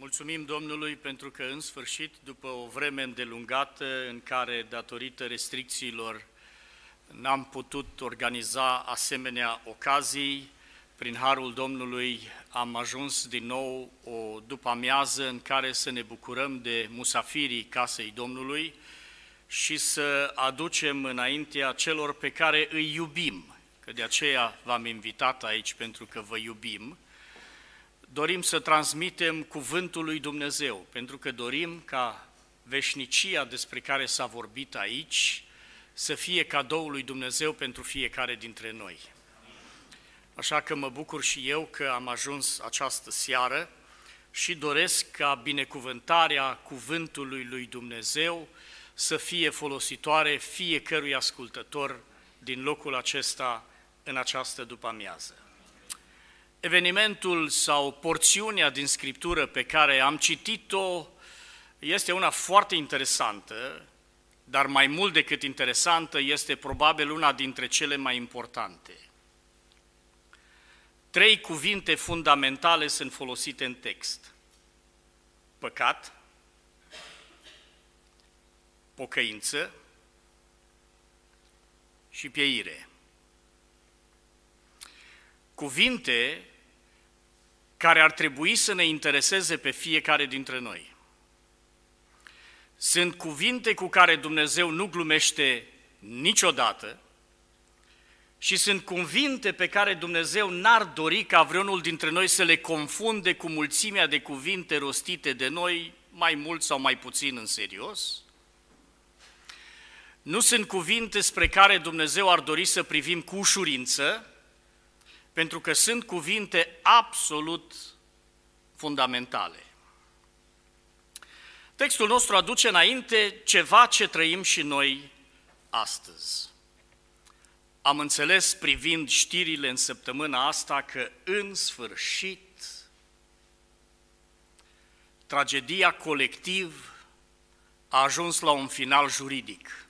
Mulțumim Domnului pentru că în sfârșit, după o vreme îndelungată în care, datorită restricțiilor, n-am putut organiza asemenea ocazii, prin harul Domnului am ajuns din nou o după-amiază în care să ne bucurăm de musafirii casei Domnului și să aducem înaintea celor pe care îi iubim, că de aceea v-am invitat aici pentru că vă iubim. Dorim să transmitem cuvântul lui Dumnezeu, pentru că dorim ca veșnicia despre care s-a vorbit aici să fie cadoul lui Dumnezeu pentru fiecare dintre noi. Așa că mă bucur și eu că am ajuns această seară și doresc ca binecuvântarea cuvântului lui Dumnezeu să fie folositoare fiecărui ascultător din locul acesta în această după-amiază. Evenimentul sau porțiunea din Scriptură pe care am citit-o este una foarte interesantă, dar mai mult decât interesantă, este probabil una dintre cele mai importante. 3 cuvinte fundamentale sunt folosite în text: păcat, pocăință și pieire. Cuvinte care ar trebui să ne intereseze pe fiecare dintre noi. Sunt cuvinte cu care Dumnezeu nu glumește niciodată și sunt cuvinte pe care Dumnezeu n-ar dori ca vreunul dintre noi să le confunde cu mulțimea de cuvinte rostite de noi, mai mult sau mai puțin în serios. Nu sunt cuvinte spre care Dumnezeu ar dori să privim cu ușurință, pentru că sunt cuvinte absolut fundamentale. Textul nostru aduce înainte ceva ce trăim și noi astăzi. Am înțeles, privind știrile în săptămâna asta, că în sfârșit tragedia colectiv a ajuns la un final juridic.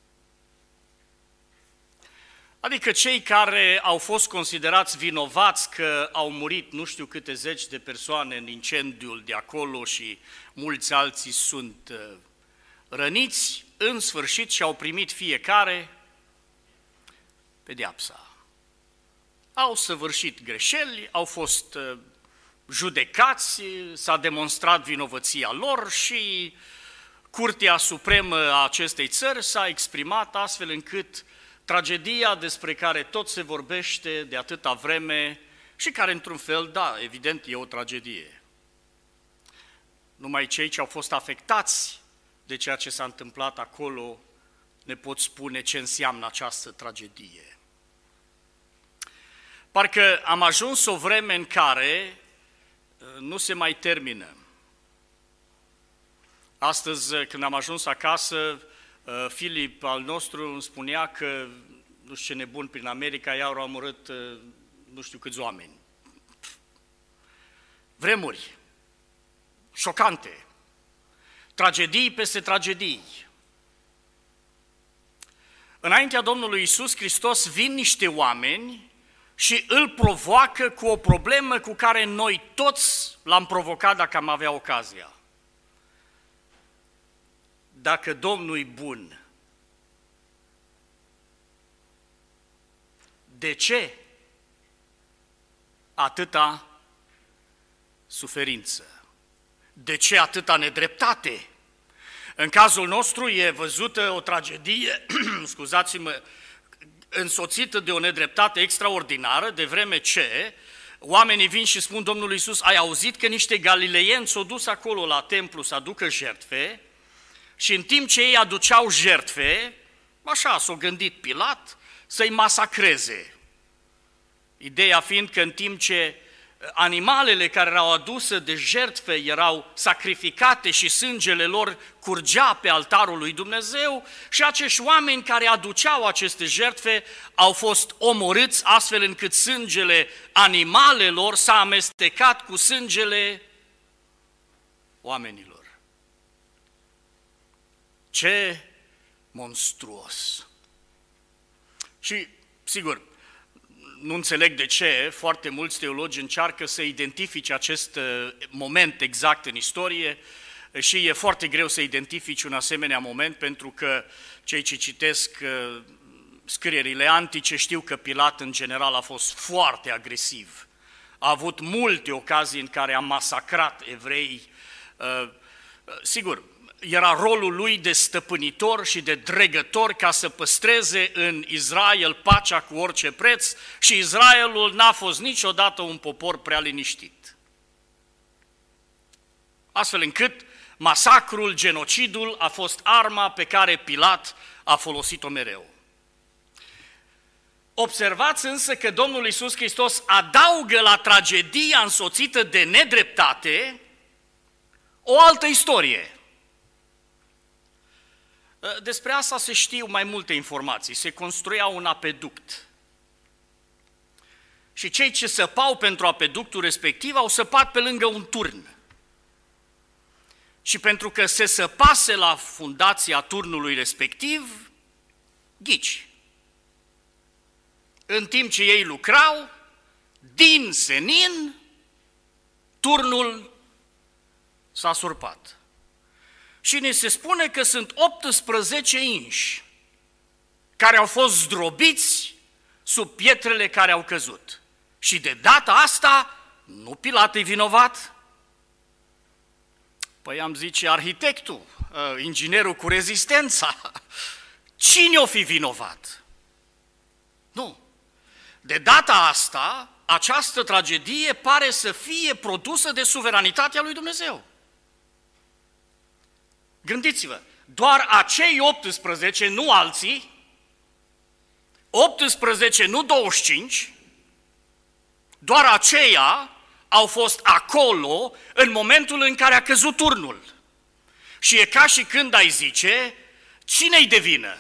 Adică cei care au fost considerați vinovați că au murit nu știu câte zeci de persoane în incendiul de acolo și mulți alții sunt răniți, în sfârșit și-au primit fiecare pedeapsa. Au săvârșit greșeli, au fost judecați, s-a demonstrat vinovăția lor și Curtea Supremă a acestei țări s-a exprimat astfel încât tragedia despre care tot se vorbește de atâta vreme și care, într-un fel, da, evident, e o tragedie. Numai cei ce au fost afectați de ceea ce s-a întâmplat acolo ne pot spune ce înseamnă această tragedie. Parcă am ajuns o vreme în care nu se mai termină. Astăzi, când am ajuns acasă, Filip al nostru îmi spunea că, nu știu ce nebun, prin America i-au omorât nu știu câți oameni. Vremuri șocante, tragedii peste tragedii. Înaintea Domnului Iisus Hristos vin niște oameni și îl provoacă cu o problemă cu care noi toți l-am provocat dacă am avea ocazia. Dacă Domnul e bun, de ce atâta suferință? De ce atâta nedreptate? În cazul nostru e văzută o tragedie, scuzați-mă, însoțită de o nedreptate extraordinară, de vreme ce oamenii vin și spun Domnului Iisus: ai auzit că niște galileieni s-au dus acolo la templu să aducă jertfe? Și în timp ce ei aduceau jertfe, așa s-a gândit Pilat să-i masacreze. Ideea fiind că în timp ce animalele care erau aduse de jertfe erau sacrificate și sângele lor curgea pe altarul lui Dumnezeu, și acești oameni care aduceau aceste jertfe au fost omorâți astfel încât sângele animalelor s-a amestecat cu sângele oamenilor. Ce monstruos! Și, sigur, nu înțeleg de ce foarte mulți teologi încearcă să identifice acest moment exact în istorie și e foarte greu să identifici un asemenea moment pentru că cei ce citesc scrierile antice știu că Pilat în general a fost foarte agresiv. A avut multe ocazii în care a masacrat evrei. Sigur, era rolul lui de stăpânitor și de dregător ca să păstreze în Israel pacea cu orice preț și Israelul n-a fost niciodată un popor prea liniștit. Astfel încât masacrul, genocidul a fost arma pe care Pilat a folosit-o mereu. Observați însă că Domnul Iisus Hristos adaugă la tragedia însoțită de nedreptate o altă istorie. Despre asta se știu mai multe informații. Se construia un apeduct. Și cei ce săpau pentru apeductul respectiv au săpat pe lângă un turn. Și pentru că se săpase la fundația turnului respectiv, ghici. În timp ce ei lucrau, din senin, turnul s-a surpat. Și ne se spune că sunt 18 inși care au fost zdrobiți sub pietrele care au căzut. Și de data asta, nu Pilat e vinovat. Păi am zice arhitectul, inginerul cu rezistența. Cine o fi vinovat? Nu. De data asta, această tragedie pare să fie produsă de suveranitatea lui Dumnezeu. Gândiți-vă, doar acei 18, nu alții, 18, nu 25, doar aceia au fost acolo în momentul în care a căzut turnul. Și e ca și când ai zice, cine-i de vină?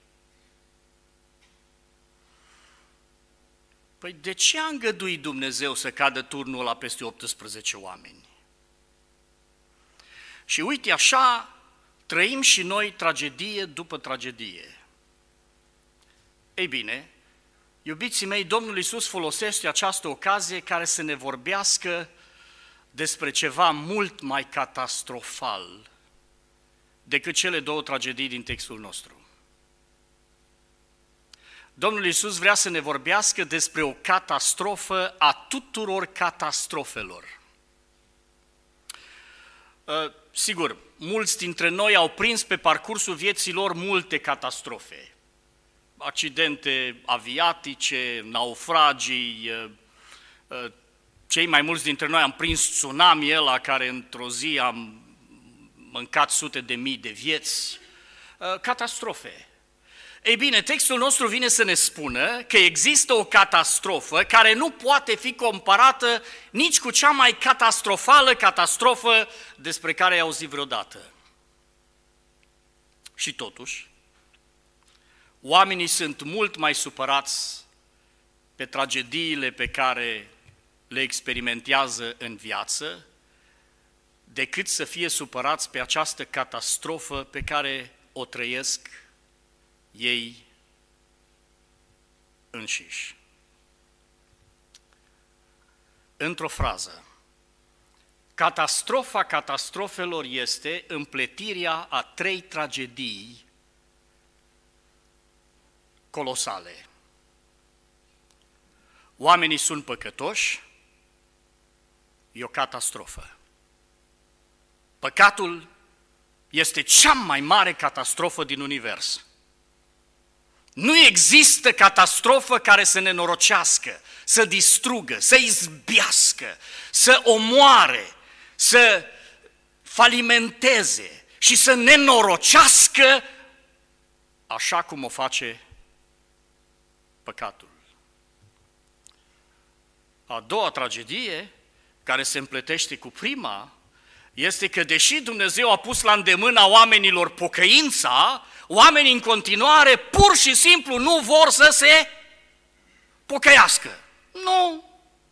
Păi de ce a îngăduit Dumnezeu să cadă turnul ăla peste 18 oameni? Și uite așa, trăim și noi tragedie după tragedie. Ei bine, iubiții mei, Domnul Iisus folosește această ocazie care să ne vorbească despre ceva mult mai catastrofal decât cele două tragedii din textul nostru. Domnul Iisus vrea să ne vorbească despre o catastrofă a tuturor catastrofelor. Sigur, mulți dintre noi au prins pe parcursul vieții lor multe catastrofe. Accidente aviatice, naufragii, cei mai mulți dintre noi am prins tsunami ăla care într-o zi a mâncat sute de mii de vieți, catastrofe. Ei bine, textul nostru vine să ne spună că există o catastrofă care nu poate fi comparată nici cu cea mai catastrofală catastrofă despre care ai auzit vreodată. Și totuși, oamenii sunt mult mai supărați pe tragediile pe care le experimentează în viață decât să fie supărați pe această catastrofă pe care o trăiesc ei înșiși. Într-o frază, catastrofa catastrofelor este împletirea a 3 tragedii colosale. Oamenii sunt păcătoși, e o catastrofă. Păcatul este cea mai mare catastrofă din univers. Nu există catastrofă care să nenorocească, să distrugă, să izbească, să omoare, să falimenteze și să nenorocească așa cum o face păcatul. A doua tragedie, care se împletește cu prima, este că deși Dumnezeu a pus la îndemâna oamenilor pocăința, oamenii în continuare pur și simplu nu vor să se pocăiască. Nu.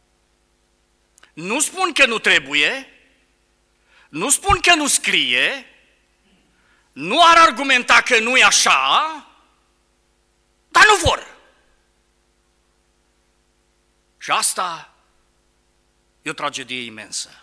Nu spun că nu trebuie, nu spun că nu scrie, nu ar argumenta că nu e așa, dar nu vor. Și asta e o tragedie imensă.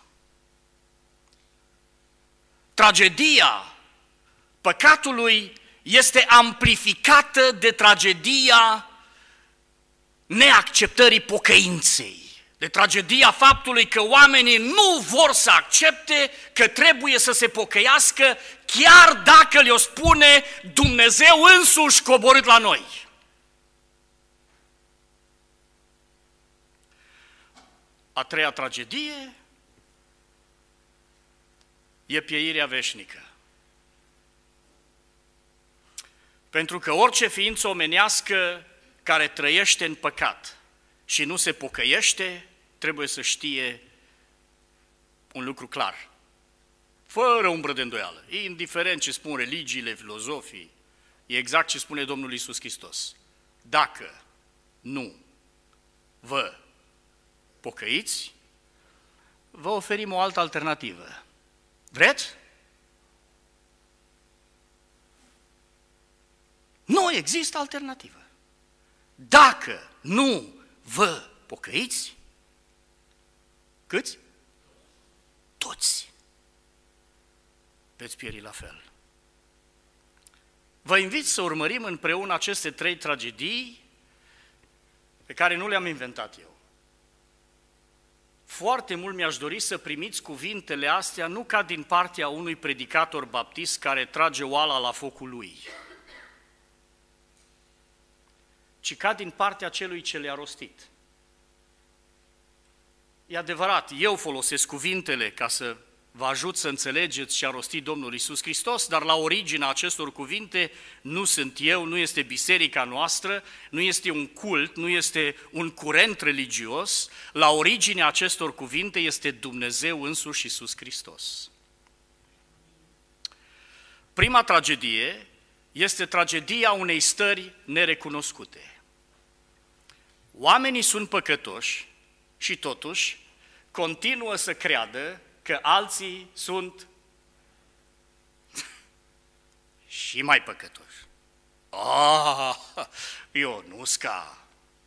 Tragedia păcatului este amplificată de tragedia neacceptării pocăinței, de tragedia faptului că oamenii nu vor să accepte că trebuie să se pocăiască, chiar dacă le-o spune Dumnezeu însuși coborât la noi. A treia tragedie e pieirea veșnică. Pentru că orice ființă omenească care trăiește în păcat și nu se pocăiește, trebuie să știe un lucru clar, fără umbră de îndoială, indiferent ce spun religiile, filozofii, e exact ce spune Domnul Iisus Hristos. Dacă nu vă pocăiți, vă oferim o altă alternativă. Vreți? Nu există alternativă. Dacă nu vă pocăiți, câți? Toți veți pieri la fel. Vă invit să urmărim împreună aceste trei tragedii pe care nu le-am inventat eu. Foarte mult mi-aș dori să primiți cuvintele astea nu ca din partea unui predicator baptist care trage oala la focul lui, ci ca din partea celui ce le-a rostit. E adevărat, eu folosesc cuvintele ca să vă ajut să înțelegeți ce a rostit Domnul Iisus Hristos, dar la originea acestor cuvinte nu sunt eu, nu este biserica noastră, nu este un cult, nu este un curent religios, la originea acestor cuvinte este Dumnezeu însuși Iisus Hristos. Prima tragedie este tragedia unei stări nerecunoscute. Oamenii sunt păcătoși și totuși continuă să creadă că alții sunt și mai păcătoși. Ionuțca!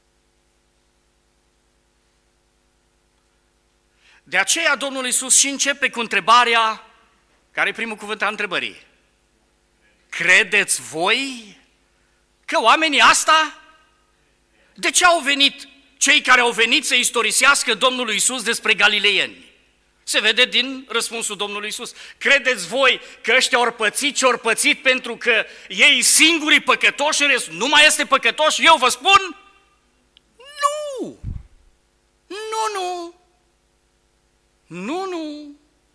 De aceea Domnul Iisus și începe cu întrebarea, care e primul cuvânt al întrebării. Credeți voi că oamenii asta? De ce au venit cei care au venit să istorisească Domnului Iisus despre galileieni? Se vede din răspunsul Domnului Iisus. Credeți voi că ăștia ori pățit ce ori pățit pentru că ei singurii păcătoși, nu mai este păcătoș? Eu vă spun, nu! Nu!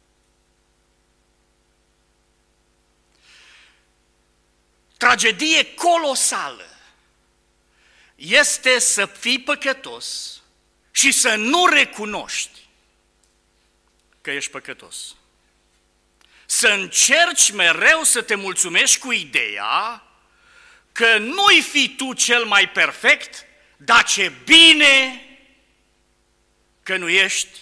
Tragedie colosală este să fii păcătos și să nu recunoști că ești păcătos. Să încerci mereu să te mulțumești cu ideea că nu-i fi tu cel mai perfect, dar ce bine că nu ești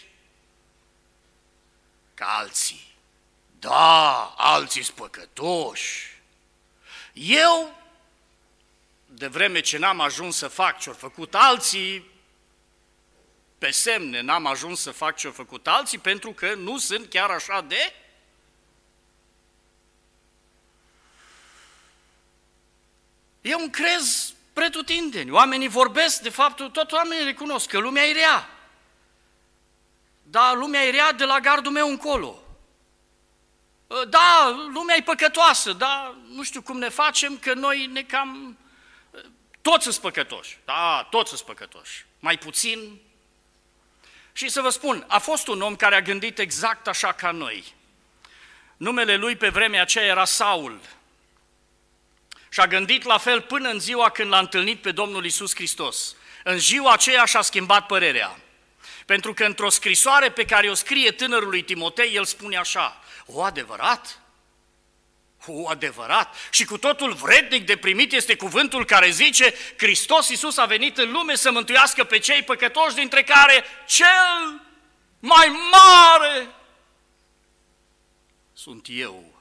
ca alții. Da, alții sunt păcătoși. Eu, de vreme ce n-am ajuns să fac ce-au făcut alții, pe semne n-am ajuns să fac ce-au făcut alții, pentru că nu sunt chiar așa de... E un crez pretutindeni. Oamenii vorbesc de faptul, tot oamenii recunosc că lumea e rea. Da, lumea e rea de la gardul meu încolo. Da, lumea e păcătoasă, dar nu știu cum ne facem, că noi ne cam... Toți sunt păcătoși. Da, toți sunt păcătoși. Mai puțin... Și să vă spun, a fost un om care a gândit exact așa ca noi. Numele lui pe vremea aceea era Saul. Și a gândit la fel până în ziua când l-a întâlnit pe Domnul Iisus Hristos. În ziua aceea și-a schimbat părerea. Pentru că într-o scrisoare pe care o scrie tânărului Timotei, el spune așa, o, adevărat? O, adevărat? Și cu totul vrednic de primit este cuvântul care zice, Hristos Iisus a venit în lume să mântuiască pe cei păcătoși, dintre care cel mai mare sunt eu.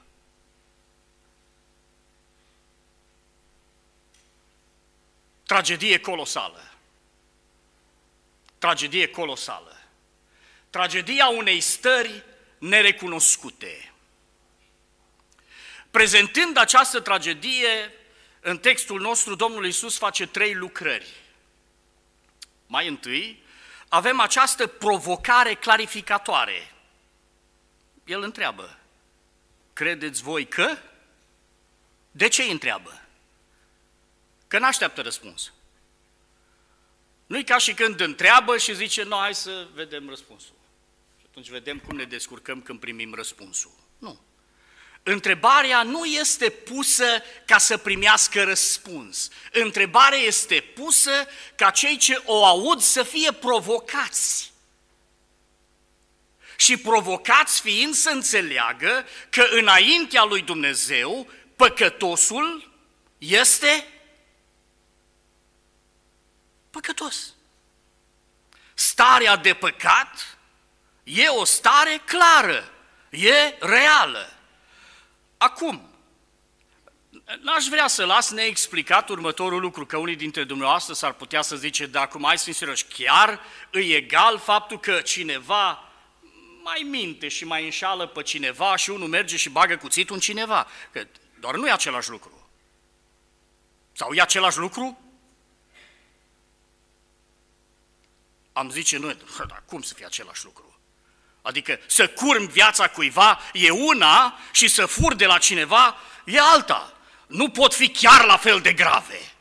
Tragedie colosală. tragedie colosală. Tragedia unei stări nerecunoscute. Prezentând această tragedie, în textul nostru, Domnul Iisus face 3 lucrări. Mai întâi, avem această provocare clarificatoare. El întreabă, credeți voi că? De ce îi întreabă? Că n-așteaptă răspuns. Nu-i ca și când întreabă și zice, no, hai să vedem răspunsul. Și atunci vedem cum ne descurcăm când primim răspunsul. Nu. Întrebarea nu este pusă ca să primească răspuns. Întrebarea este pusă ca cei ce o aud să fie provocați. Și provocați fiind să înțeleagă că înaintea lui Dumnezeu păcătosul este păcătos. Starea de păcat e o stare clară, e reală. Acum, n-aș vrea să las neexplicat următorul lucru, că unii dintre dumneavoastră s-ar putea să zice, da, acum hai să fim serioși, chiar îi egal faptul că cineva mai minte și mai înșală pe cineva și unul merge și bagă cuțitul în cineva, că doar nu e același lucru. Sau e același lucru? Am zice noi, dar cum să fie același lucru? Adică să curmi viața cuiva e una și să furi de la cineva e alta. Nu pot fi chiar la fel de grave.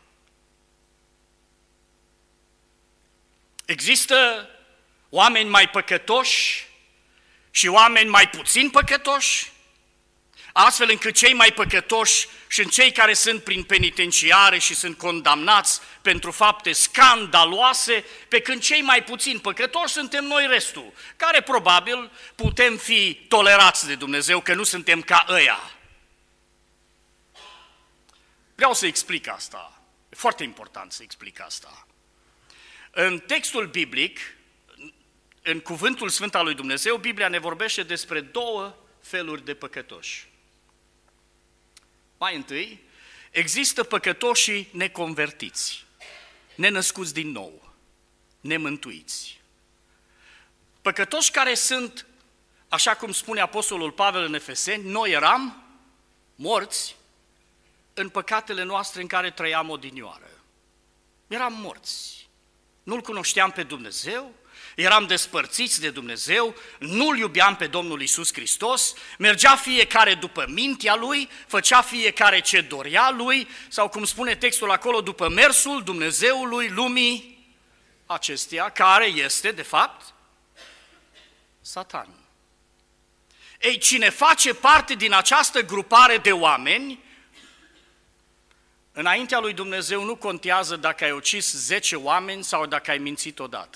Există oameni mai păcătoși și oameni mai puțin păcătoși, astfel încât cei mai păcătoși și cei care sunt prin penitenciare și sunt condamnați pentru fapte scandaloase, pe când cei mai puțin păcătoși suntem noi restul, care probabil putem fi tolerați de Dumnezeu, că nu suntem ca ăia. Vreau să explic asta, e foarte important să explic asta. În textul biblic, în cuvântul Sfânt al lui Dumnezeu, Biblia ne vorbește despre 2 feluri de păcătoși. Mai întâi, există păcătoșii neconvertiți, nenăscuți din nou, nemântuiți. Păcătoși care sunt, așa cum spune Apostolul Pavel în Efeseni, noi eram morți în păcatele noastre în care trăiam odinioară. Eram morți, nu-L cunoșteam pe Dumnezeu, eram despărțiți de Dumnezeu, nu-L iubeam pe Domnul Iisus Hristos, mergea fiecare după mintea lui, făcea fiecare ce dorea lui, sau cum spune textul acolo, după mersul Dumnezeului lumii acesteia, care este, de fapt, Satan. Ei, cine face parte din această grupare de oameni, înaintea lui Dumnezeu nu contează dacă ai ucis 10 oameni sau dacă ai mințit odată.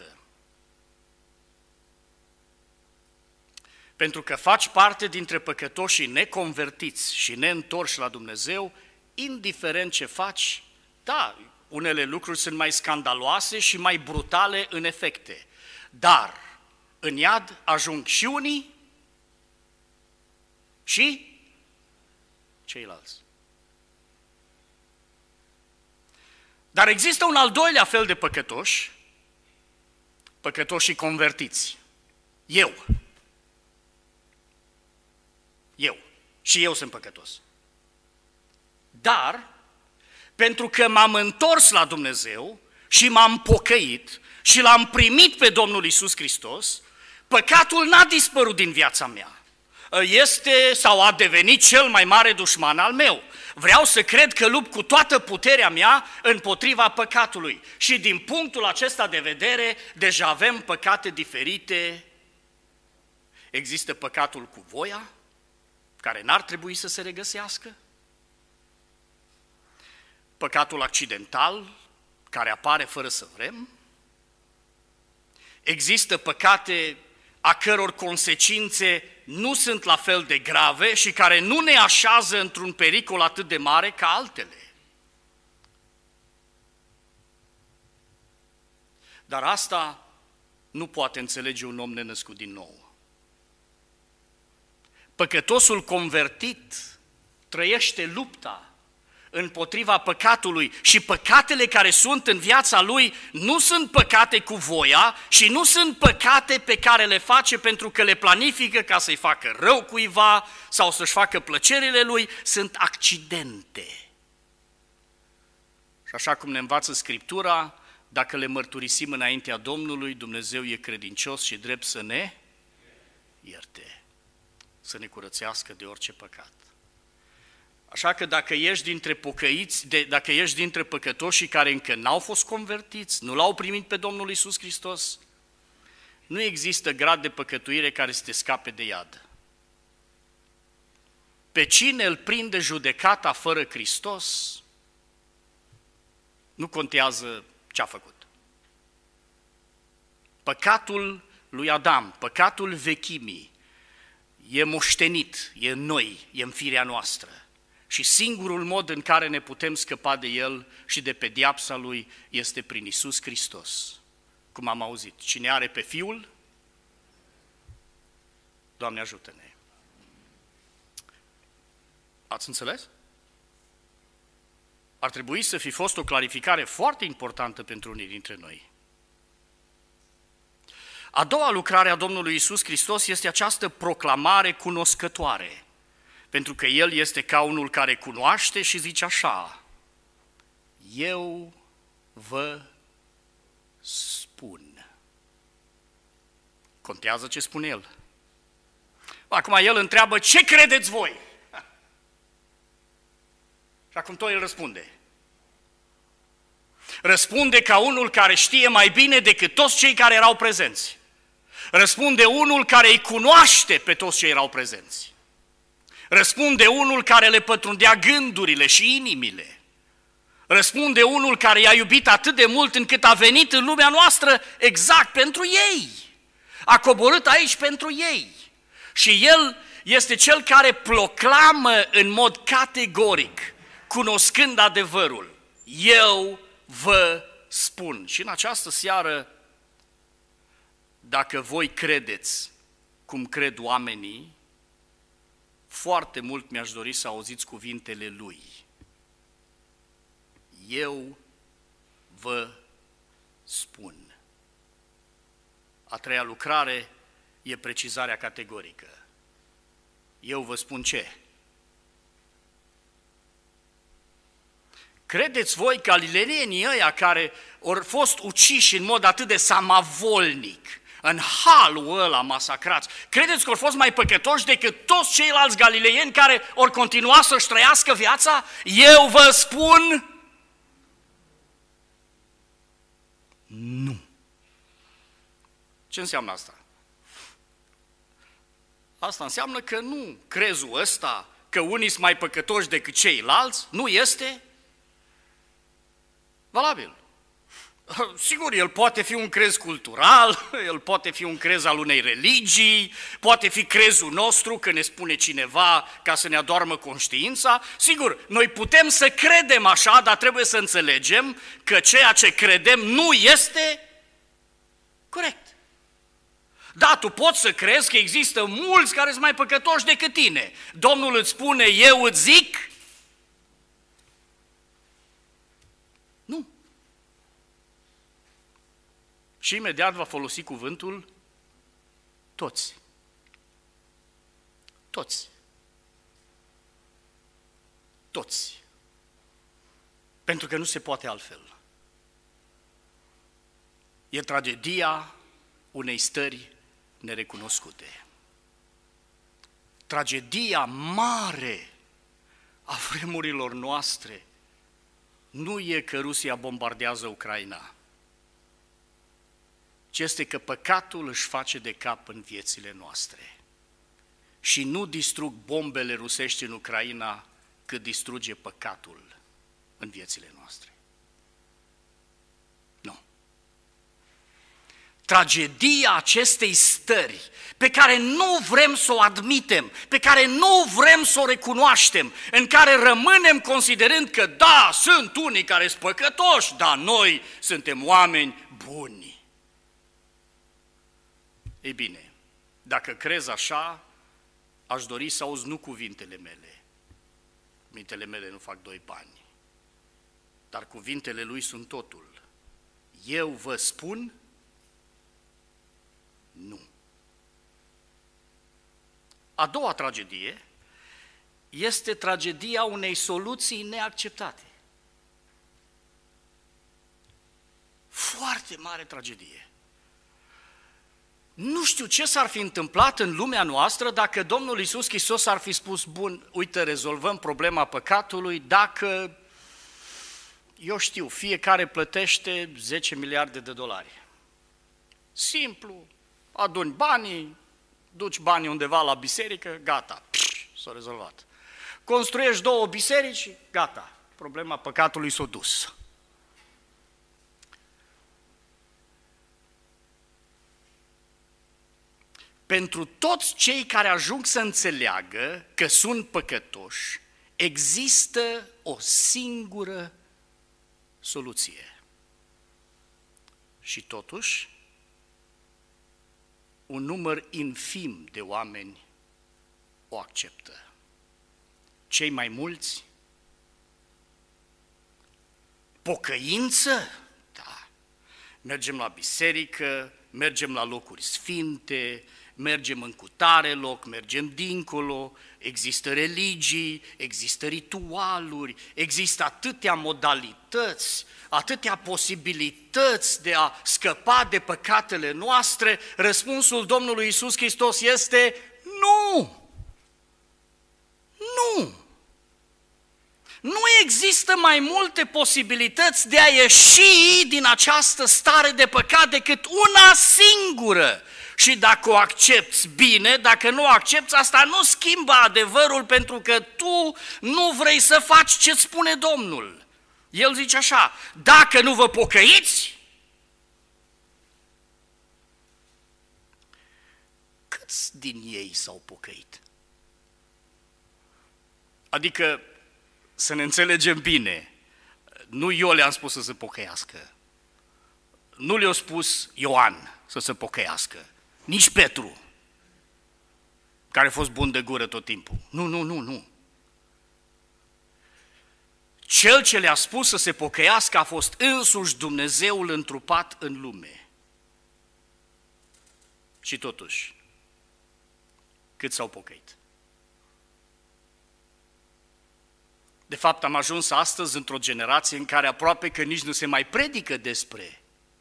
Pentru că faci parte dintre păcătoșii neconvertiți și neîntorși la Dumnezeu, indiferent ce faci, da, unele lucruri sunt mai scandaloase și mai brutale în efecte, dar în iad ajung și unii și ceilalți. Dar există un al doilea fel de păcătoși, păcătoșii convertiți. Eu. Și eu sunt păcătos. Dar, pentru că m-am întors la Dumnezeu și m-am pocăit și l-am primit pe Domnul Iisus Hristos, păcatul n-a dispărut din viața mea. Este sau a devenit cel mai mare dușman al meu. Vreau să cred că lupt cu toată puterea mea împotriva păcatului. Și din punctul acesta de vedere, deja avem păcate diferite. Există păcatul cu voia, care n-ar trebui să se regăsească. Păcatul accidental, care apare fără să vrem. Există păcate a căror consecințe nu sunt la fel de grave și care nu ne așează într-un pericol atât de mare ca altele. Dar asta nu poate înțelege un om nenăscut din nou. Păcătosul convertit trăiește lupta împotriva păcatului și păcatele care sunt în viața lui nu sunt păcate cu voia și nu sunt păcate pe care le face pentru că le planifică ca să-i facă rău cuiva sau să-și facă plăcerile lui, sunt accidente. Și așa cum ne învață Scriptura, dacă le mărturisim înaintea Domnului, Dumnezeu e credincios și drept să ne ierte, să ne curățească de orice păcat. Așa că dacă ești dintre pocăiți, dacă ești dintre păcătoșii care încă n-au fost convertiți, nu l-au primit pe Domnul Iisus Hristos, nu există grad de păcătuire care să te scape de iad. Pe cine îl prinde judecata fără Hristos, nu contează ce a făcut. Păcatul lui Adam, păcatul vechimii, e moștenit, e în noi, e în firea noastră. Și singurul mod în care ne putem scăpa de el și de pedeapsa lui este prin Iisus Hristos. Cum am auzit, cine are pe Fiul, Doamne ajută-ne. Ați înțeles? Ar trebui să fi fost o clarificare foarte importantă pentru unii dintre noi. A doua lucrare a Domnului Iisus Hristos este această proclamare cunoscătoare, pentru că El este ca unul care cunoaște și zice așa: eu vă spun. Contează ce spune El. Acum El întreabă: ce credeți voi? Și acum tot El răspunde. Răspunde ca unul care știe mai bine decât toți cei care erau prezenți. Răspunde unul care îi cunoaște pe toți cei erau prezenți. Răspunde unul care le pătrundea gândurile și inimile. Răspunde unul care i-a iubit atât de mult încât a venit în lumea noastră exact pentru ei. A coborât aici pentru ei. Și El este Cel care proclamă în mod categoric, cunoscând adevărul: eu vă spun. Și în această seară, dacă voi credeți cum cred oamenii, foarte mult mi-aș dori să auziți cuvintele Lui. Eu vă spun. A treia lucrare e precizarea categorică. Eu vă spun ce? Credeți voi galileenii ăia care au fost uciși în mod atât de samavolnic, în halul ăla masacrați, credeți că au fost mai păcătoși decât toți ceilalți galileieni care au continuat să-și trăiască viața? Eu vă spun, nu. Ce înseamnă asta? Asta înseamnă că nu crezul ăsta, că unii sunt mai păcătoși decât ceilalți, nu este valabil. Sigur, el poate fi un crez cultural, el poate fi un crez al unei religii, poate fi crezul nostru că ne spune cineva ca să ne adoarmă conștiința. Sigur, noi putem să credem așa, dar trebuie să înțelegem că ceea ce credem nu este corect. Da, tu poți să crezi că există mulți care sunt mai păcătoși decât tine. Domnul îți spune: eu îți zic, nu. Și imediat va folosi cuvântul toți. Toți. Toți. Pentru că nu se poate altfel. E tragedia unei stări nerecunoscute. Tragedia mare a vremurilor noastre nu e că Rusia bombardează Ucraina, ci este că păcatul își face de cap în viețile noastre. Și nu distrug bombele rusești în Ucraina, cât distruge păcatul în viețile noastre. Nu. Tragedia acestei stări pe care nu vrem să o admitem, pe care nu vrem să o recunoaștem, în care rămânem considerând că da, sunt unii care sunt păcătoși, dar noi suntem oameni buni. Ei bine, dacă crezi așa, aș dori să auzi nu cuvintele mele. Cuvintele mele nu fac doi bani. dar cuvintele lui sunt totul. Eu vă spun nu. A doua tragedie este tragedia unei soluții neacceptate. Foarte mare tragedie. Nu știu ce s-ar fi întâmplat în lumea noastră dacă Domnul Iisus Hristos ar fi spus, bun, uite, rezolvăm problema păcatului dacă, eu știu, fiecare plătește 10 miliarde de dolari. Simplu, aduni banii, duci banii undeva la biserică, gata, s-a rezolvat. Construiești 2 biserici, gata, problema păcatului s-a dus. Pentru toți cei care ajung să înțeleagă că sunt păcătoși, există o singură soluție. Și totuși, un număr infim de oameni o acceptă. Cei mai mulți, pocăință? Da. Mergem la biserică, mergem la locuri sfinte, mergem în cutare loc, mergem dincolo, există religii, există ritualuri, există atâtea modalități, atâtea posibilități de a scăpa de păcatele noastre. Răspunsul Domnului Iisus Hristos este nu! Nu! Nu există mai multe posibilități de a ieși din această stare de păcat decât una singură. Și dacă o accepți, bine, dacă nu o accepți, asta nu schimbă adevărul, pentru că tu nu vrei să faci ce spune Domnul. El zice așa, dacă nu vă pocăiți, câți din ei s-au pocăit? Adică, să ne înțelegem bine, nu eu le-am spus să se pocăiască, nu le-a spus Ioan să se pocăiască, nici Petru, care a fost bun de gură tot timpul. Nu. Cel ce le-a spus să se pocăiască a fost însuși Dumnezeul întrupat în lume. Și totuși, cât s-au pocăit? De fapt, am ajuns astăzi într-o generație în care aproape că nici nu se mai predică despre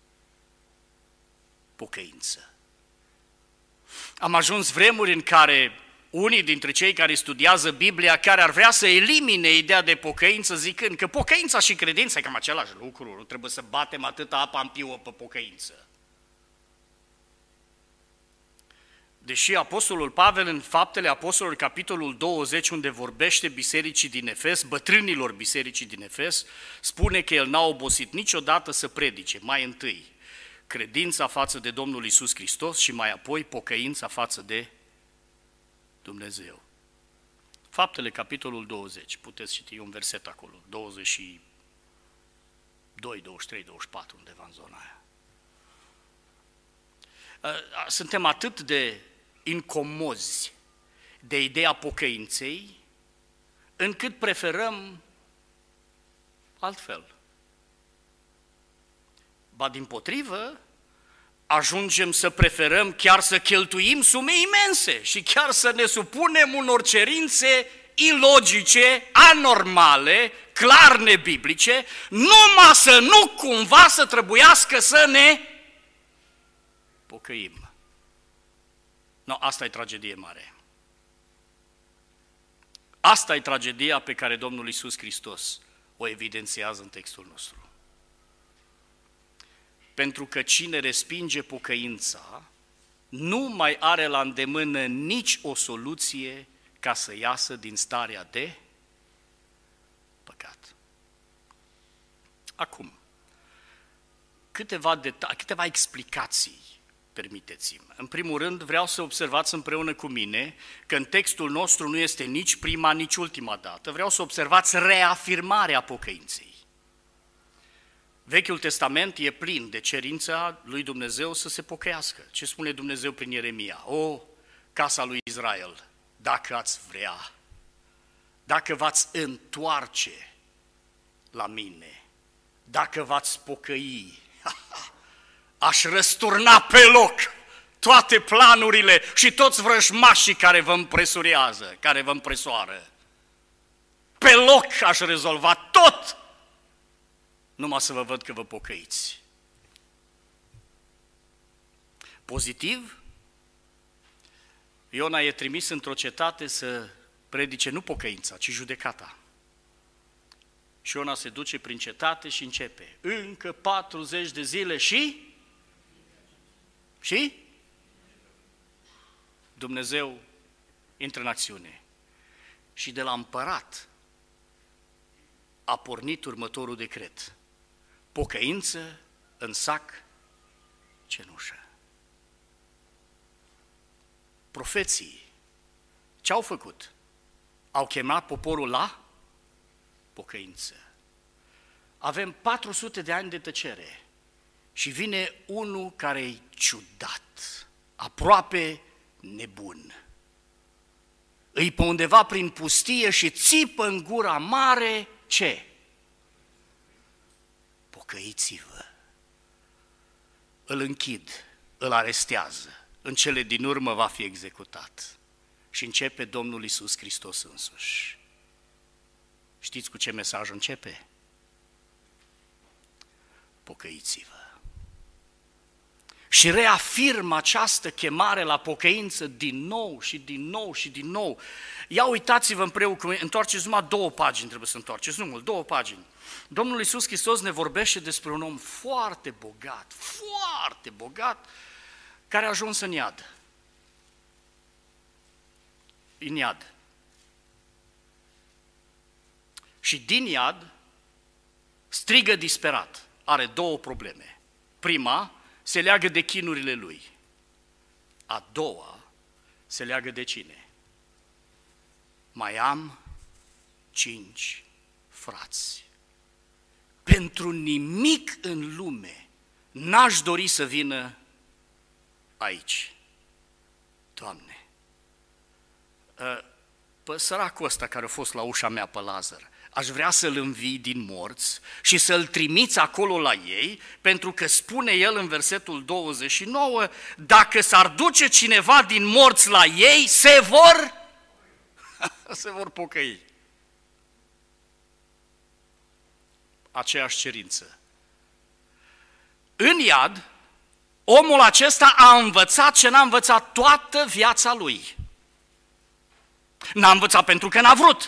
pocăință. Am ajuns vremuri în care unii dintre cei care studiază Biblia, care ar vrea să elimine ideea de pocăință, zicând că pocăința și credința e cam același lucru, nu trebuie să batem atâta apa în piuă pe pocăință. Deși Apostolul Pavel în Faptele Apostolilor, capitolul 20, unde vorbește bisericii din Efes, bătrânilor bisericii din Efes, spune că el n-a obosit niciodată să predice, mai întâi credința față de Domnul Iisus Hristos și mai apoi pocăința față de Dumnezeu. Faptele, capitolul 20, puteți citi un verset acolo, 22, 23, 24, undeva în zona aia. Suntem atât de incomozi de ideea pocăinței, încât preferăm altfel. Ba dimpotrivă, ajungem să preferăm chiar să cheltuim sume imense și chiar să ne supunem unor cerințe ilogice, anormale, clar nebiblice, numai să nu cumva să trebuiască să ne pocăim. No, asta e tragedie mare. Asta e tragedia pe care Domnul Iisus Hristos o evidențiază în textul nostru. Pentru că cine respinge pocăința nu mai are la îndemână nici o soluție ca să iasă din starea de păcat. Acum, câteva explicații, permiteți-mi. În primul rând, vreau să observați împreună cu mine că în textul nostru nu este nici prima, nici ultima dată. Vreau să observați reafirmarea pocăinței. Vechiul Testament e plin de cerința lui Dumnezeu să se pocăiască. Ce spune Dumnezeu prin Ieremia? O, casa lui Israel, dacă ați vrea, dacă v-ați întoarce la mine, dacă v-ați pocăi, aș răsturna pe loc toate planurile și toți vrăjmașii care vă împresurează, care vă împresoară. Pe loc aș rezolva tot, numai să vă văd că vă pocăiți. Pozitiv, Iona e trimis într-o cetate să predice nu pocăința, ci judecata. Și Iona se duce prin cetate și începe. Încă 40 de zile și? Dumnezeu intră în acțiune. Și de la împărat a pornit următorul decret. Pocăință în sac cenușă. Profeții ce-au făcut? Au chemat poporul la pocăință. Avem 400 de ani de tăcere și vine unul care e ciudat, aproape nebun. Îi pe undeva prin pustie și țipă în gura mare ce? Pocăiți-vă. Îl închid, îl arestează, în cele din urmă va fi executat. Și începe Domnul Iisus Hristos însuși. Știți cu ce mesaj începe? Pocăiți-vă. Și reafirmă această chemare la pocăință din nou și din nou și din nou. Ia uitați-vă împreună, întoarceți numai 2 pagini, trebuie să întoarceți, nu mult, 2 pagini. Domnul Iisus Hristos ne vorbește despre un om foarte bogat, care a ajuns în iad. În iad. Și din iad strigă disperat. Are 2 probleme. Prima, se leagă de chinurile lui. A doua, se leagă de cine? Mai am 5 frați. Pentru nimic în lume n-aș dori să vină aici. Doamne, pe săracul ăsta care a fost la ușa mea, pe Lazar, aș vrea să-l învii din morți și să-l trimiți acolo la ei, pentru că spune el în versetul 29, dacă s-ar duce cineva din morți la ei, se vor pocăi. Aceeași cerință. În iad, omul acesta a învățat ce n-a învățat toată viața lui. N-a învățat pentru că n-a vrut.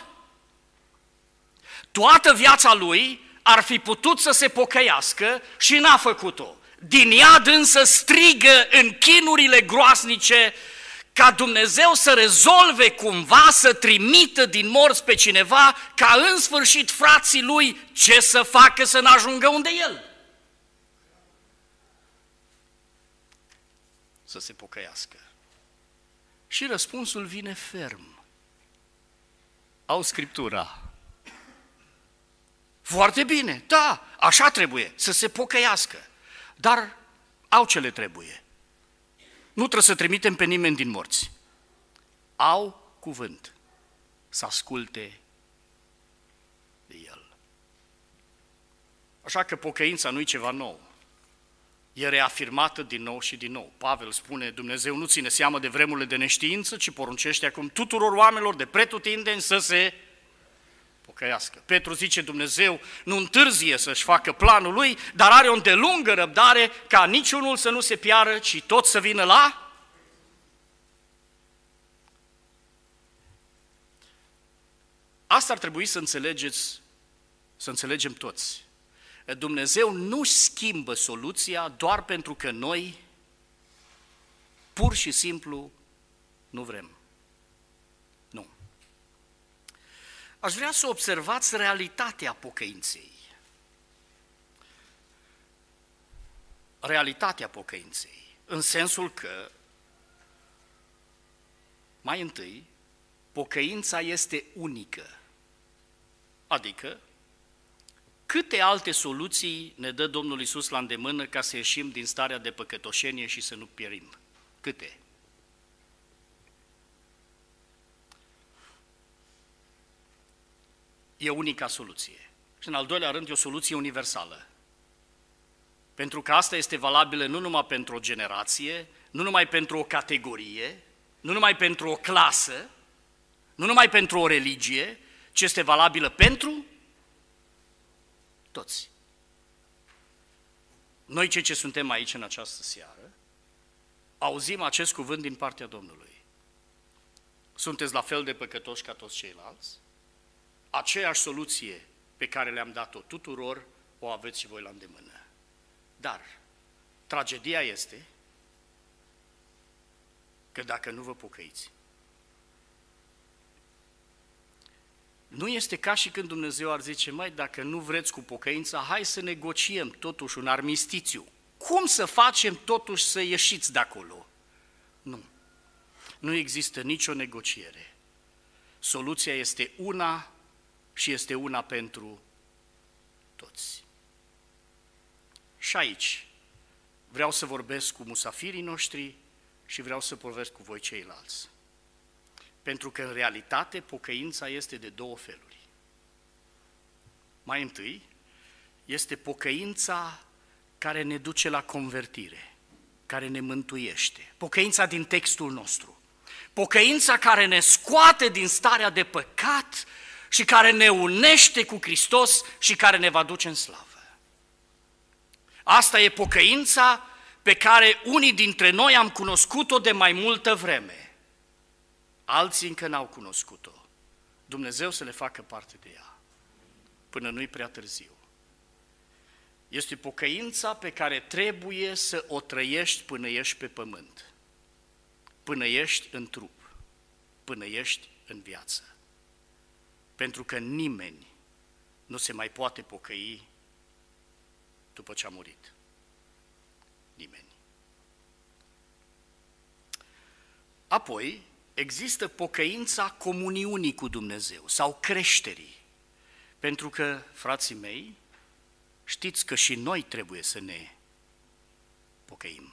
Toată viața lui ar fi putut să se pocăiască și n-a făcut-o. Din iad însă strigă în chinurile groasnice ca Dumnezeu să rezolve cumva, să trimită din morți pe cineva, ca în sfârșit frații lui ce să facă să n-ajungă unde el. Să se pocăiască. Și răspunsul vine ferm. Au Scriptura. Foarte bine, da, așa trebuie, să se pocăiască. Dar au ce le trebuie. Nu trebuie să trimitem pe nimeni din morți. Au cuvânt să asculte de el. Așa că pocăința nu e ceva nou. E reafirmată din nou și din nou. Pavel spune, Dumnezeu nu ține seamă de vremurile de neștiință, ci poruncește acum tuturor oamenilor de pretutindeni să se pocăiască. Petru zice, Dumnezeu nu întârzie să-și facă planul lui, dar are o îndelungă răbdare ca niciunul să nu se piară, ci tot să vină la... Asta ar trebui să înțelegeți, să înțelegem toți. Dumnezeu nu schimbă soluția doar pentru că noi pur și simplu nu vrem. Nu. Aș vrea să observați realitatea pocăinței. Realitatea pocăinței, în sensul că, mai întâi, pocăința este unică. Adică, câte alte soluții ne dă Domnul Iisus la îndemână ca să ieșim din starea de păcătoșenie și să nu pierim? Câte? E unica soluție. Și în al doilea rând, e o soluție universală. Pentru că asta este valabilă nu numai pentru o generație, nu numai pentru o categorie, nu numai pentru o clasă, nu numai pentru o religie, ci este valabilă pentru toți. Noi, cei ce suntem aici în această seară, auzim acest cuvânt din partea Domnului. Sunteți la fel de păcătoși ca toți ceilalți? Aceeași soluție pe care le-am dat-o tuturor, o aveți și voi la îndemână. Dar tragedia este că dacă nu vă pocăiți, nu este ca și când Dumnezeu ar zice, măi, dacă nu vreți cu pocăința, hai să negociem totuși un armistițiu. Cum să facem totuși să ieșiți de acolo? Nu. Nu există nicio negociere. Soluția este una și este una pentru toți. Și aici vreau să vorbesc cu musafirii noștri și vreau să vorbesc cu voi ceilalți. Pentru că în realitate pocăința este de două feluri. Mai întâi este pocăința care ne duce la convertire, care ne mântuiește. Pocăința din textul nostru. Pocăința care ne scoate din starea de păcat și care ne unește cu Hristos și care ne va duce în slavă. Asta e pocăința pe care unii dintre noi am cunoscut-o de mai multă vreme. Alții încă n-au cunoscut-o. Dumnezeu să le facă parte de ea, până nu-i prea târziu. Este pocăința pe care trebuie să o trăiești până ești pe pământ, până ești în trup, până ești în viață. Pentru că nimeni nu se mai poate pocăi după ce a murit. Nimeni. Apoi, există pocăința comuniunii cu Dumnezeu sau creșterii. Pentru că, frații mei, știți că și noi trebuie să ne pocăim.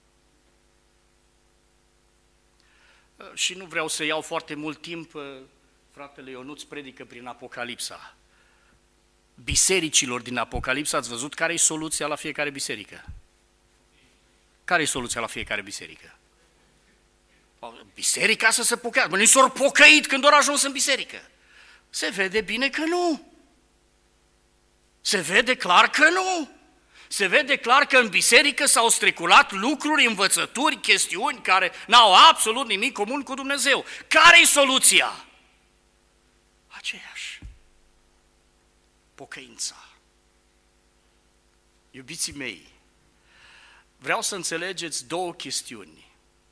Și nu vreau să iau foarte mult timp, fratele Ionuț predică prin Apocalipsa. Bisericilor din Apocalipsa, ați văzut care e soluția la fiecare biserică? Care e soluția la fiecare biserică? Biserica să se pocăiască. Nu s-au pocăit când au ajuns în biserică. Se vede bine că nu. Se vede clar că nu. Se vede clar că în biserică s-au streculat lucruri, învățături, chestiuni care n-au absolut nimic comun cu Dumnezeu. Care-i soluția? Aceeași. Pocăința. Iubiții mei, vreau să înțelegeți două chestiuni.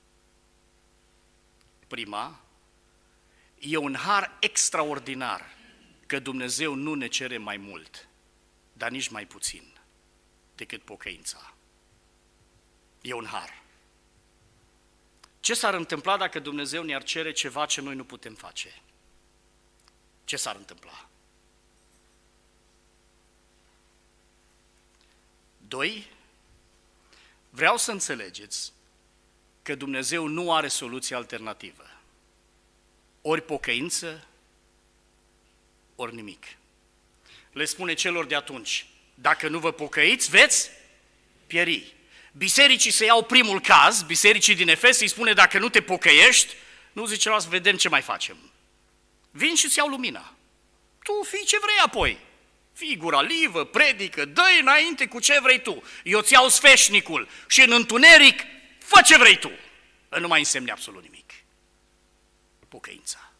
Prima, e un har extraordinar că Dumnezeu nu ne cere mai mult, dar nici mai puțin decât pocăința. E un har. Ce s-ar întâmpla dacă Dumnezeu ne-ar cere ceva ce noi nu putem face? Ce s-ar întâmpla? 2. Vreau să înțelegeți că Dumnezeu nu are soluție alternativă. Ori pocăință, ori nimic. Le spune celor de atunci, dacă nu vă pocăiți, veți pieri. Bisericii se iau primul caz, bisericii din Efes îi spune, dacă nu te pocăiești, nu zice, las, vedem ce mai facem. Vin și îți iau lumina. Tu fii ce vrei apoi. Fii gura livă, predică, dă-i înainte cu ce vrei tu. Eu ți iau sfeșnicul și în întuneric fă ce vrei tu. Nu mai însemne absolut nimic. Pocăința.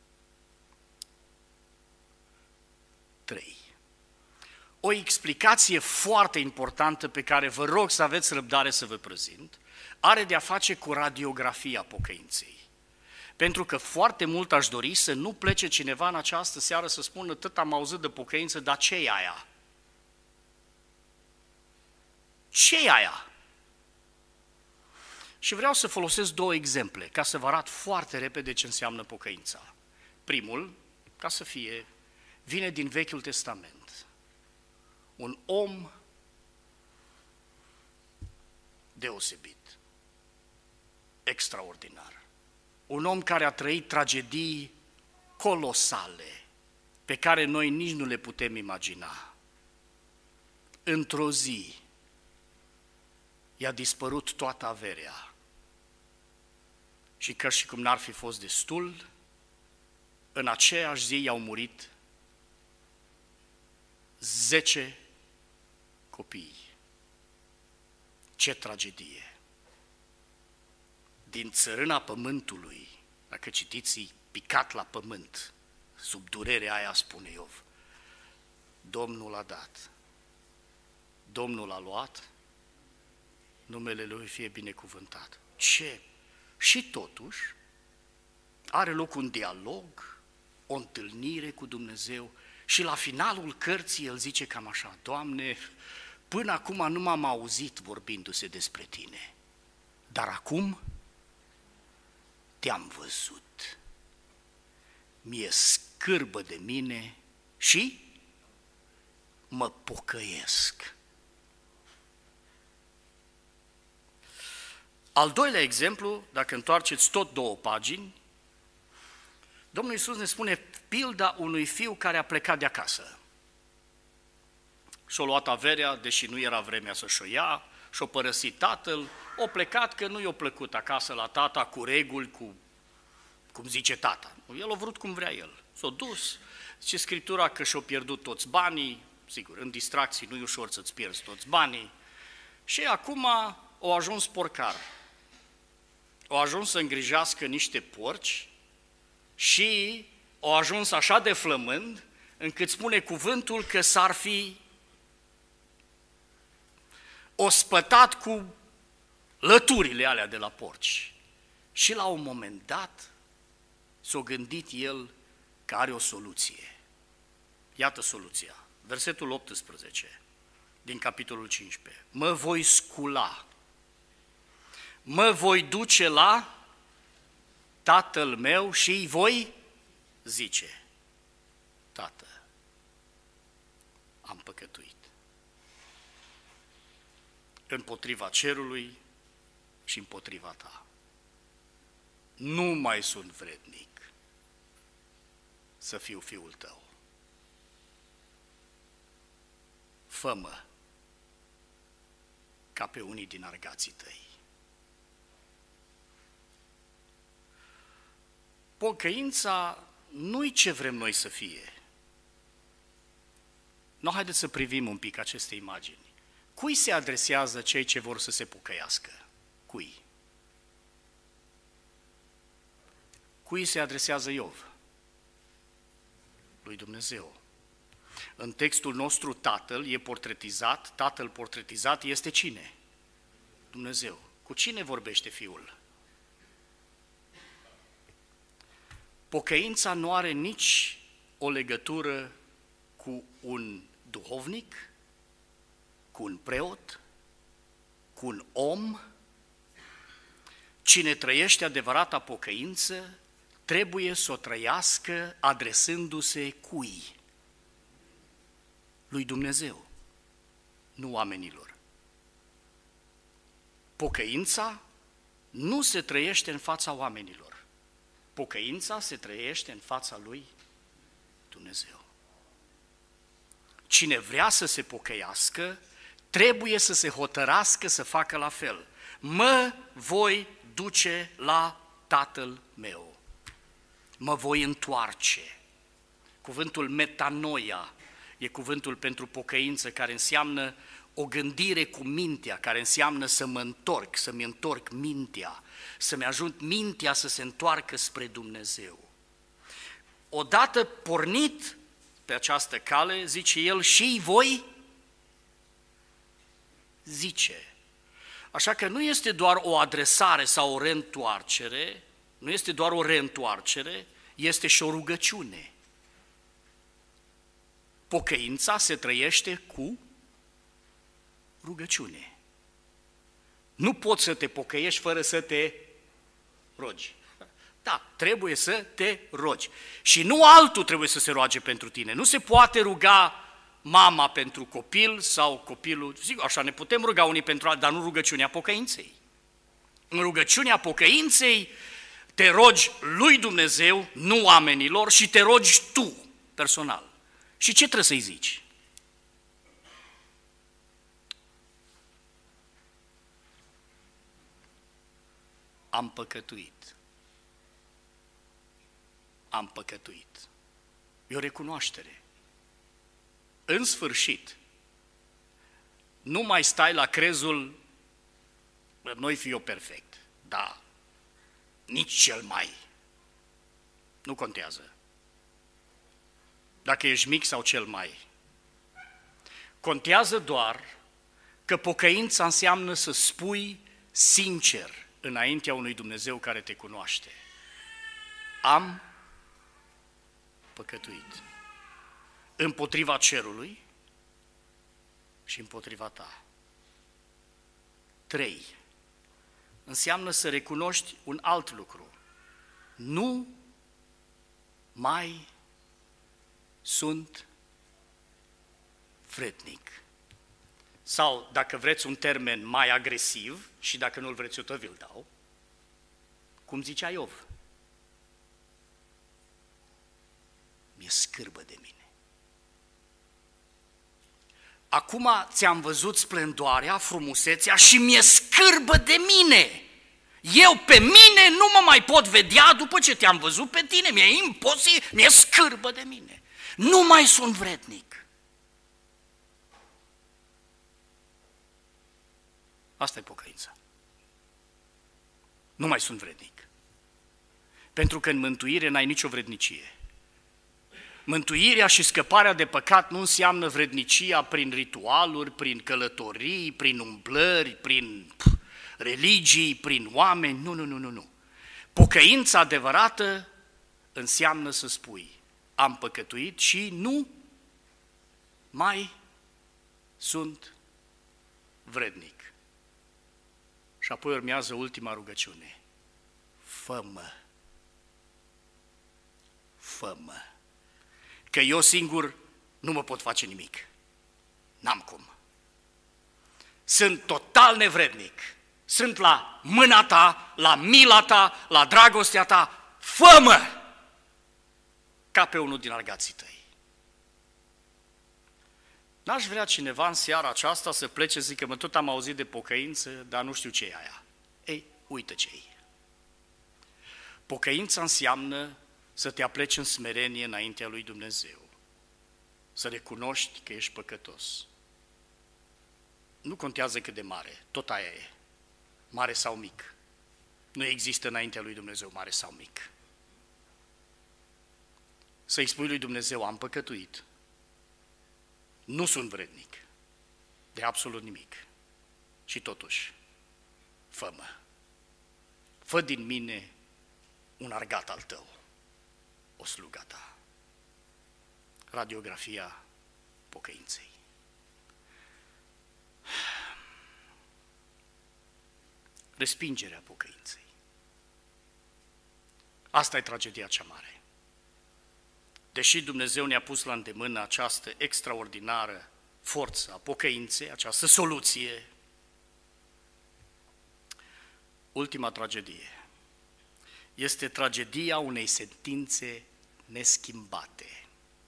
3. O explicație foarte importantă pe care vă rog să aveți răbdare să vă prezint, are de-a face cu radiografia pocăinței. Pentru că foarte mult aș dori să nu plece cineva în această seară să spună, tot am auzit de pocăință, dar ce-i aia? Ce-i aia? Și vreau să folosesc două exemple, ca să vă arăt foarte repede ce înseamnă pocăința. Primul, ca să fie, vine din Vechiul Testament. Un om deosebit, extraordinar. Un om care a trăit tragedii colosale, pe care noi nici nu le putem imagina. Într-o zi i-a dispărut toată averea și ca și cum n-ar fi fost destul, în aceeași zi i-au murit 10 copii. Ce tragedie! Din țărâna pământului, dacă citiți, picat la pământ, sub durerea aia, spune Iov, Domnul a dat, Domnul a luat, numele Lui fie binecuvântat. Ce? Și totuși are loc un dialog, o întâlnire cu Dumnezeu și la finalul cărții el zice cam așa: Doamne, până acum nu m-am auzit vorbindu-se despre Tine, dar acum Te-am văzut. Mi-e scârbă de mine și mă pocăiesc. Al doilea exemplu, dacă întoarceți tot 2 pagini, Domnul Iisus ne spune pilda unui fiu care a plecat de acasă. Și-a luat averea, deși nu era vremea să-și o ia, și-a părăsit tatăl, a plecat că nu i-a plăcut acasă la tata cu reguli, cum zice tata. El a vrut cum vrea el. S-a dus, zice Scriptura că și-a pierdut toți banii, sigur, în distracții nu e ușor să-ți pierzi toți banii, și acum a ajuns porcar. A ajuns să îngrijească niște porci și a ajuns așa de flămând încât spune cuvântul că s-ar fi ospătat cu lăturile alea de la porci. Și la un moment dat s-a gândit el că are o soluție. Iată soluția. Versetul 18 din capitolul 15. Mă voi scula, mă voi duce la tatăl meu și îi voi zice: Tată, am păcătuit împotriva cerului și împotriva ta. Nu mai sunt vrednic să fiu fiul tău. Fă-mă ca pe unii din argații tăi. Pocăința nu-i ce vrem noi să fie. No, haideți să privim un pic aceste imagini. Cui se adresează cei ce vor să se pocăiască? Cui? Cui se adresează Iov? Lui Dumnezeu. În textul nostru tatăl e portretizat, tatăl portretizat este cine? Dumnezeu. Cu cine vorbește fiul? Pocăința nu are nici o legătură cu un duhovnic, cu un preot, cu un om. Cine trăiește adevărata pocăință trebuie să o trăiască adresându-se cui? Lui Dumnezeu, nu oamenilor. Pocăința nu se trăiește în fața oamenilor. Pocăința se trăiește în fața lui Dumnezeu. Cine vrea să se pocăiască, trebuie să se hotărască să facă la fel. Mă voi duce la tatăl meu. Mă voi întoarce. Cuvântul metanoia e cuvântul pentru pocăință, care înseamnă o gândire cu mintea, care înseamnă să mă întorc, să-mi întorc mintea, să-mi ajut mintea să se întoarcă spre Dumnezeu. Odată pornit pe această cale, zice el, și voi zice. Așa că nu este doar o adresare sau o reîntoarcere, nu este doar o reîntoarcere, este și o rugăciune. Pocăința se trăiește cu rugăciune. Nu poți să te pocăiești fără să te rogi. Da, trebuie să te rogi. Și nu altul trebuie să se roage pentru tine. Nu se poate ruga mama pentru copil sau copilul. Sigur, așa ne putem ruga unii pentru alții, dar nu rugăciunea pocăinței. În rugăciunea pocăinței te rogi lui Dumnezeu, nu oamenilor, și te rogi tu. personal. Și ce trebuie să-i zici? Am păcătuit. Am păcătuit. E o recunoaștere. În sfârșit, nu mai stai la crezul, noi fi eu perfect, da, nici cel mai. Nu contează. Dacă ești mic sau cel mai. Contează doar că pocăința înseamnă să spui sincer înaintea unui Dumnezeu care te cunoaște. Am păcătuit împotriva cerului și împotriva ta. 3. Înseamnă să recunoști un alt lucru. Nu mai sunt vrednic. Sau, dacă vreți un termen mai agresiv, și dacă nu-l vreți eu tot vi-l dau, cum zicea Iov, mi-e scârbă de mine. Acum ți-am văzut splendoarea, frumusețea și mi-e scârbă de mine. Eu pe mine nu mă mai pot vedea după ce te-am văzut pe tine, mi-e imposibil, mi-e scârbă de mine. Nu mai sunt vrednic. Asta e pocăința. Nu mai sunt vrednic. Pentru că în mântuire n-ai nicio vrednicie. Mântuirea și scăparea de păcat nu înseamnă vrednicia prin ritualuri, prin călătorii, prin umblări, prin religii, prin oameni. Nu. Pocăința adevărată înseamnă să spui, am păcătuit și nu mai sunt vrednic. Și apoi urmează ultima rugăciune. Fă-mă. Că eu singur nu mă pot face nimic. N-am cum. Sunt total nevrednic. Sunt la mâna ta, la mila ta, la dragostea ta. Fă-mă! Ca pe unul din argații tăi. N-aș vrea cineva în seara aceasta să plece, zică, mă, tot am auzit de pocăință, dar nu știu ce e aia. Ei, uită ce e. Pocăința înseamnă să te apleci în smerenie înaintea lui Dumnezeu, să recunoști că ești păcătos. Nu contează cât de mare, tot aia e, mare sau mic. Nu există înaintea lui Dumnezeu mare sau mic. Să-i spui lui Dumnezeu, am păcătuit, nu sunt vrednic de absolut nimic și totuși, fă-mă, fă din mine un argat al tău, o sluga ta. Radiografia pocăinței. Respingerea pocăinței. Asta e tragedia cea mare. Deși Dumnezeu ne-a pus la îndemână această extraordinară forță a pocăinței, această soluție, ultima tragedie este tragedia unei sentințe neschimbate.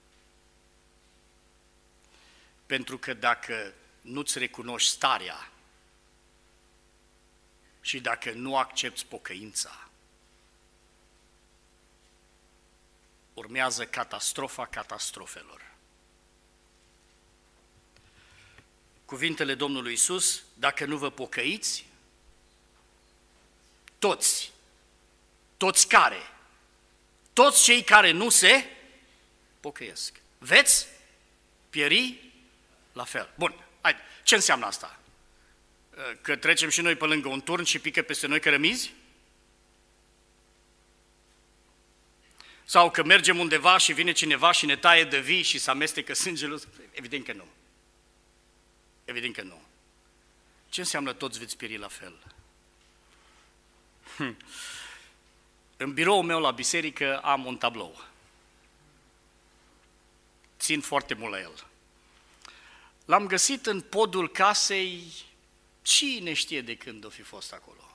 Pentru că dacă nu-ți recunoști starea și dacă nu accepți pocăința, urmează catastrofa catastrofelor. Cuvintele Domnului Iisus, dacă nu vă pocăiți, toți cei care nu se pocăiesc, veți pieri la fel. Bun, hai, ce înseamnă asta? Că trecem și noi pe lângă un turn și pică peste noi cărămizi? Sau că mergem undeva și vine cineva și ne taie de vii și se amestecă sângele? Evident că nu. Evident că nu. Ce înseamnă toți veți pieri la fel? În biroul meu la biserică am un tablou. Țin foarte mult la el. L-am găsit în podul casei, cine știe de când o fi fost acolo.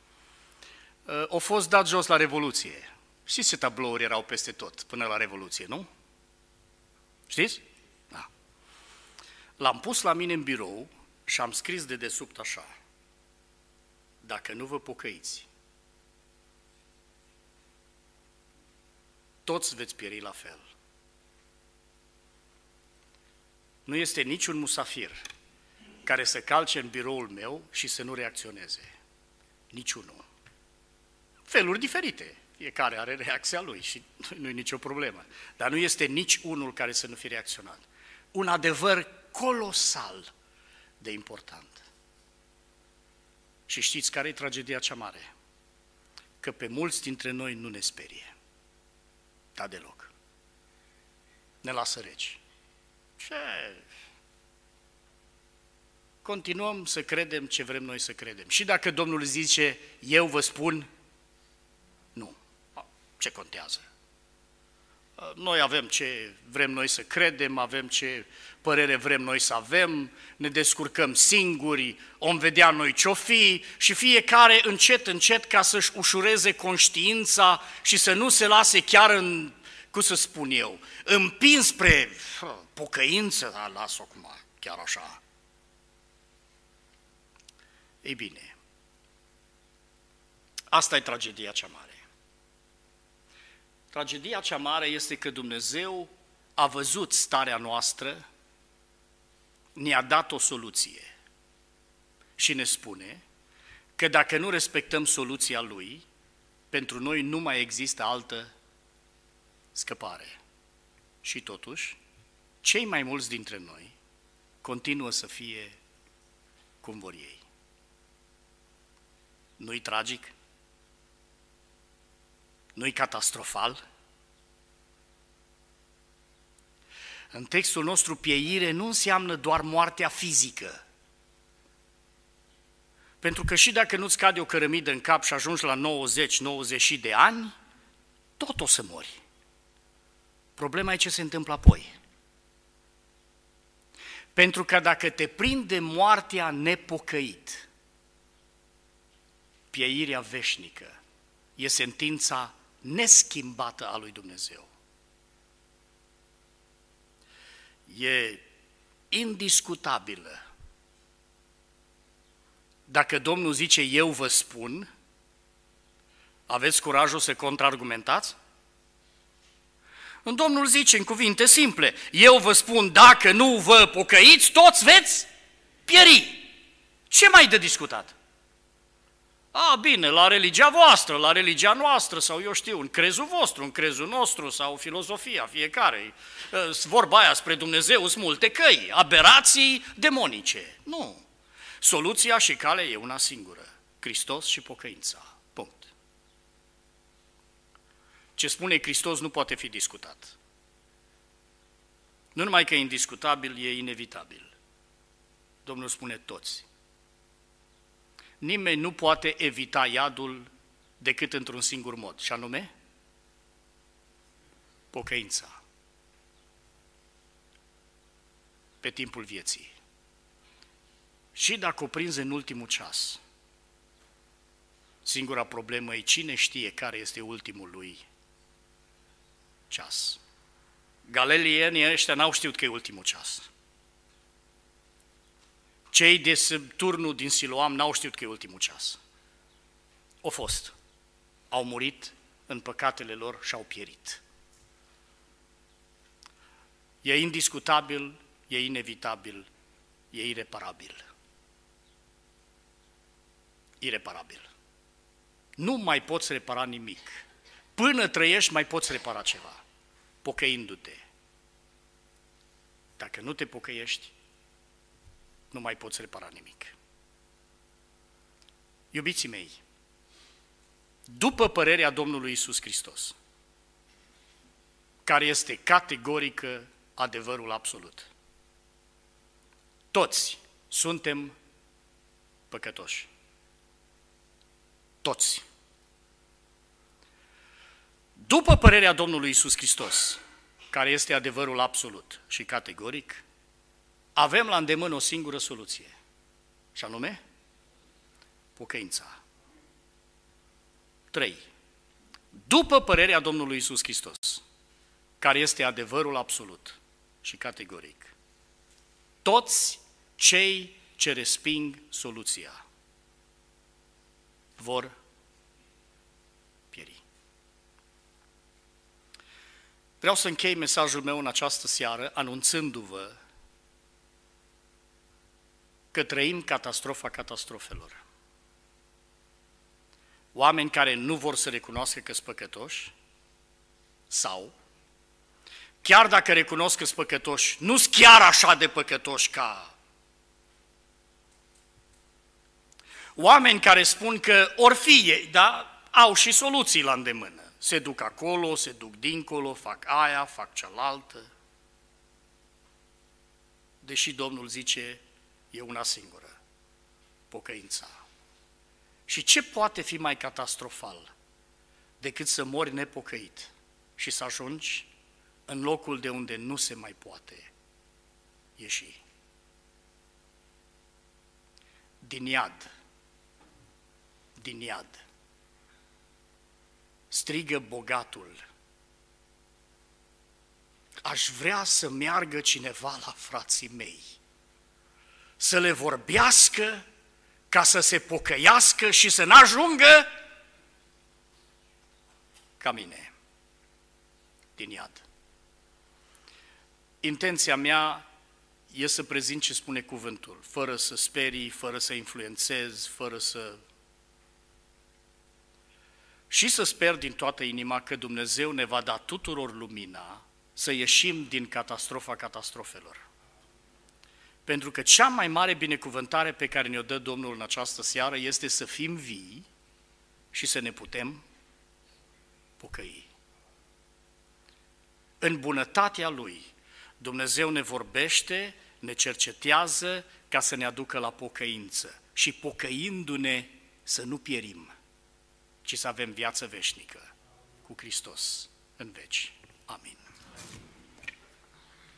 O fost dat jos la Revoluție. Știți ce tablouri erau peste tot până la Revoluție, nu? Știți? Da. L-am pus la mine în birou și am scris de desubt așa: dacă nu vă pocăiți, toți veți pieri la fel. Nu este niciun musafir care să calce în biroul meu și să nu reacționeze. Niciunul. Feluri diferite. Fiecare are reacția lui și nu e nicio problemă. Dar nu este nici unul care să nu fie reacționat. Un adevăr colosal de important. Și știți care e tragedia cea mare? Că pe mulți dintre noi nu ne sperie. Da, deloc. Ne lasă reci. Ce? Continuăm să credem ce vrem noi să credem. Și dacă Domnul zice, eu vă spun, nu. Ce contează? Noi avem ce vrem noi să credem, avem ce părere vrem noi să avem, ne descurcăm singuri, om vedea noi ce-o fi și fiecare încet, încet ca să-și ușureze conștiința și să nu se lase chiar în, cum să spun eu, împins spre pocăință, dar las-o acum, chiar așa. Ei bine, asta e tragedia cea mare. Tragedia cea mare este că Dumnezeu a văzut starea noastră, ne-a dat o soluție și ne spune că dacă nu respectăm soluția Lui, pentru noi nu mai există altă scăpare. Și totuși, cei mai mulți dintre noi continuă să fie cum vor ei. Nu-i tragic? Nu-i catastrofal? În textul nostru, pieire nu înseamnă doar moartea fizică. Pentru că și dacă nu-ți cade o cărămidă în cap și ajungi la 90 de ani, tot o să mori. Problema e ce se întâmplă apoi. Pentru că dacă te prinde moartea nepocăit, pieirea veșnică e sentința neschimbată a lui Dumnezeu. E indiscutabilă. Dacă Domnul zice, eu vă spun, aveți curajul să contraargumentați? Domnul zice în cuvinte simple, eu vă spun, dacă nu vă pocăiți, toți veți pieri. Ce mai de discutat? Bine, la religia voastră, la religia noastră, sau eu știu, în crezul vostru, în crezul nostru, sau filozofia fiecare. Vorba aia spre Dumnezeu sunt multe căi, aberații demonice. Nu. Soluția și calea e una singură, Hristos și pocăința. Punct. Ce spune Hristos nu poate fi discutat. Nu numai că e indiscutabil, e inevitabil. Domnul spune toți. Nimeni nu poate evita iadul decât într-un singur mod, și anume pocăința pe timpul vieții. Și dacă o prinzi în ultimul ceas, singura problemă e cine știe care este ultimul lui ceas. Galilienii ăștia n-au știut că e ultimul ceas. Cei de sub turnul din Siloam n-au știut că e ultimul ceas. O fost. Au murit în păcatele lor și au pierit. E indiscutabil, e inevitabil, e ireparabil. Ireparabil. Nu mai poți repara nimic. Până trăiești mai poți repara ceva, pocăindu-te. Dacă nu te pocăiești, nu mai poți repara nimic. Iubiții mei, după părerea Domnului Iisus Hristos, care este categorică adevărul absolut, toți suntem păcătoși. Toți. După părerea Domnului Iisus Hristos, care este adevărul absolut și categoric, avem la îndemână o singură soluție, și anume pocăința. 3. După părerea Domnului Iisus Hristos, care este adevărul absolut, și categoric. Toți cei ce resping soluția vor pieri. Vreau să închei mesajul meu în această seară anunțându-vă că trăim catastrofa catastrofelor. Oameni care nu vor să recunoască că-s păcătoși sau, chiar dacă recunosc că-s păcătoși, nu-s chiar așa de păcătoși ca oameni care spun că or fi ei, dar au și soluții la îndemână. Se duc acolo, se duc dincolo, fac aia, fac cealaltă. Deși Domnul zice, e una singură, pocăința. Și ce poate fi mai catastrofal decât să mori nepocăit și să ajungi în locul de unde nu se mai poate ieși? Din iad, strigă bogatul, aș vrea să meargă cineva la frații mei, să le vorbească ca să se pocăiască și să n-ajungă ca mine, din iad. Intenția mea e să prezint ce spune cuvântul, fără să sperii, fără să influențez, fără să... Și să sper din toată inima că Dumnezeu ne va da tuturor lumina să ieșim din catastrofa catastrofelor. Pentru că cea mai mare binecuvântare pe care ne-o dă Domnul în această seară este să fim vii și să ne putem pocăi. În bunătatea Lui, Dumnezeu ne vorbește, ne cercetează ca să ne aducă la pocăință și pocăindu-ne să nu pierim, ci să avem viață veșnică cu Hristos în veci. Amin.